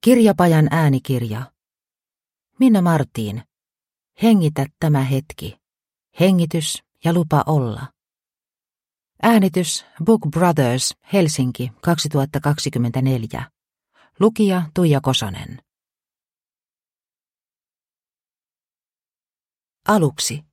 Kirjapajan äänikirja. Minna Martin. Hengitä tämä hetki. Hengitys ja lupa olla. Äänitys Book Brothers, Helsinki, 2024. Lukija Tuija Kosonen. Aluksi.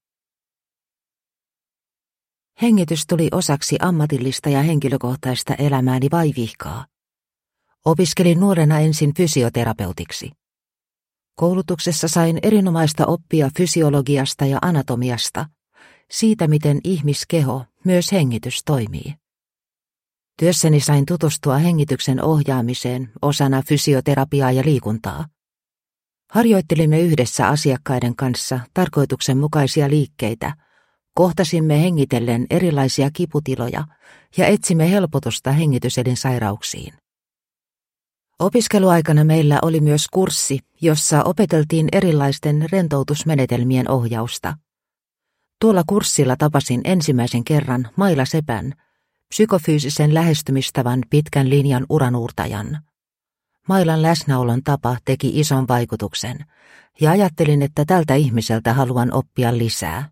Hengitys tuli osaksi ammatillista ja henkilökohtaista elämääni vaivihkaa. Opiskelin nuorena ensin fysioterapeutiksi. Koulutuksessa sain erinomaista oppia fysiologiasta ja anatomiasta, siitä miten ihmiskeho, myös hengitys, toimii. Työssäni sain tutustua hengityksen ohjaamiseen osana fysioterapiaa ja liikuntaa. Harjoittelimme yhdessä asiakkaiden kanssa tarkoituksenmukaisia liikkeitä, kohtasimme hengitellen erilaisia kiputiloja ja etsimme helpotusta hengityselinsairauksiin. Opiskeluaikana meillä oli myös kurssi, jossa opeteltiin erilaisten rentoutusmenetelmien ohjausta. Tuolla kurssilla tapasin ensimmäisen kerran Maila Sepän, psykofyysisen lähestymistavan pitkän linjan uranuurtajan. Mailan läsnäolon tapa teki ison vaikutuksen, ja ajattelin, että tältä ihmiseltä haluan oppia lisää.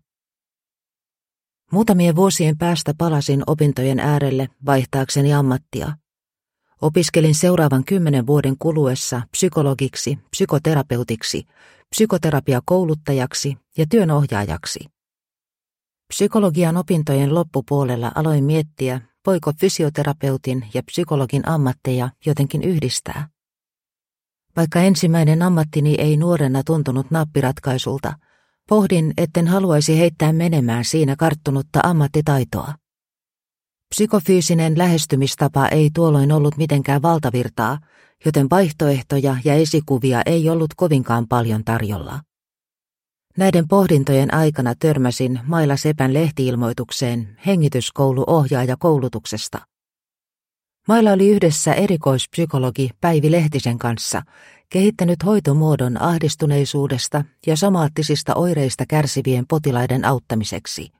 Muutamien vuosien päästä palasin opintojen äärelle vaihtaakseni ammattia. Opiskelin seuraavan 10 vuoden kuluessa psykologiksi, psykoterapeutiksi, psykoterapiakouluttajaksi ja työnohjaajaksi. Psykologian opintojen loppupuolella aloin miettiä, voiko fysioterapeutin ja psykologin ammatteja jotenkin yhdistää. Vaikka ensimmäinen ammattini ei nuorena tuntunut nappiratkaisulta, pohdin, etten haluaisi heittää menemään siinä karttunutta ammattitaitoa. Psykofyysinen lähestymistapa ei tuolloin ollut mitenkään valtavirtaa, joten vaihtoehtoja ja esikuvia ei ollut kovinkaan paljon tarjolla. Näiden pohdintojen aikana törmäsin Maila Sepän lehti-ilmoitukseen hengityskouluohjaajakoulutuksesta. Maila oli yhdessä erikoispsykologi Päivi Lehtisen kanssa kehittänyt hoitomuodon ahdistuneisuudesta ja somaattisista oireista kärsivien potilaiden auttamiseksi.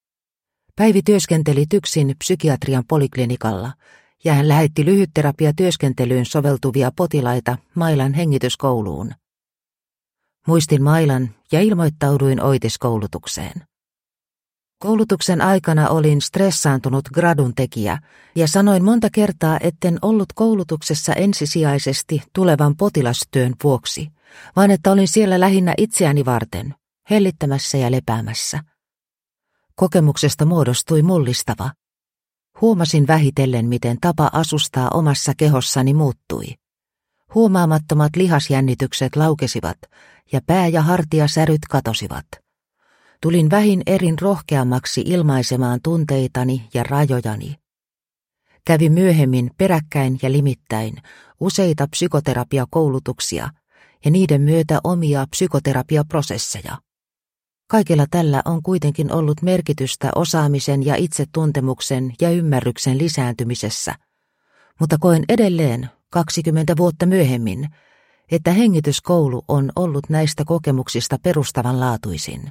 Päivi työskenteli TYKSin psykiatrian poliklinikalla ja hän lähetti lyhytterapiatyöskentelyyn soveltuvia potilaita Mailan hengityskouluun. Muistin Mailan ja ilmoittauduin oitiskoulutukseen. Koulutuksen aikana olin stressaantunut gradun tekijä ja sanoin monta kertaa, etten ollut koulutuksessa ensisijaisesti tulevan potilastyön vuoksi, vaan että olin siellä lähinnä itseäni varten, hellittämässä ja lepäämässä. Kokemuksesta muodostui mullistava. Huomasin vähitellen, miten tapa asustaa omassa kehossani muuttui. Huomaamattomat lihasjännitykset laukesivat ja pää- ja hartiasäryt katosivat. Tulin vähin erin rohkeammaksi ilmaisemaan tunteitani ja rajojani. Kävin myöhemmin peräkkäin ja limittäin useita psykoterapiakoulutuksia ja niiden myötä omia psykoterapiaprosesseja. Kaikella tällä on kuitenkin ollut merkitystä osaamisen ja itsetuntemuksen ja ymmärryksen lisääntymisessä, mutta koen edelleen 20 vuotta myöhemmin, että hengityskoulu on ollut näistä kokemuksista perustavanlaatuisin.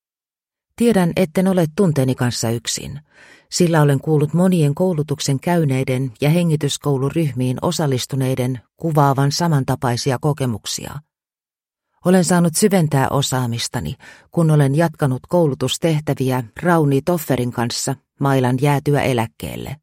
Tiedän, etten ole tunteeni kanssa yksin, sillä olen kuullut monien koulutuksen käyneiden ja hengityskouluryhmiin osallistuneiden kuvaavan samantapaisia kokemuksia. Olen saanut syventää osaamistani, kun olen jatkanut koulutustehtäviä Rauni Tofferin kanssa Mailan jäätyä eläkkeelle.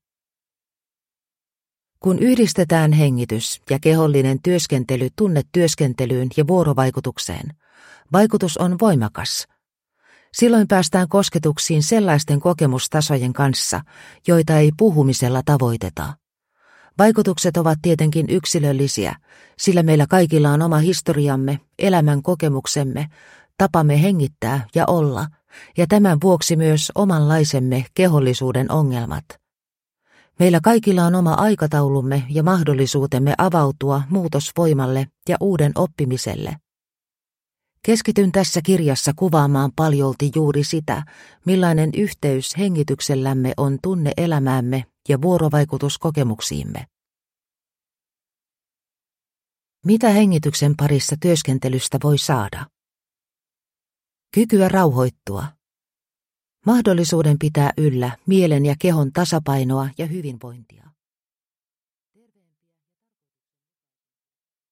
Kun yhdistetään hengitys ja kehollinen työskentely tunnetyöskentelyyn ja vuorovaikutukseen, vaikutus on voimakas. Silloin päästään kosketuksiin sellaisten kokemustasojen kanssa, joita ei puhumisella tavoiteta. Vaikutukset ovat tietenkin yksilöllisiä, sillä meillä kaikilla on oma historiamme, elämän kokemuksemme, tapamme hengittää ja olla, ja tämän vuoksi myös omanlaisemme kehollisuuden ongelmat. Meillä kaikilla on oma aikataulumme ja mahdollisuutemme avautua muutosvoimalle ja uuden oppimiselle. Keskityn tässä kirjassa kuvaamaan paljolti juuri sitä, millainen yhteys hengityksellämme on tunne-elämäämme ja vuorovaikutuskokemuksiimme. Mitä hengityksen parissa työskentelystä voi saada? Kykyä rauhoittua. Mahdollisuuden pitää yllä mielen ja kehon tasapainoa ja hyvinvointia.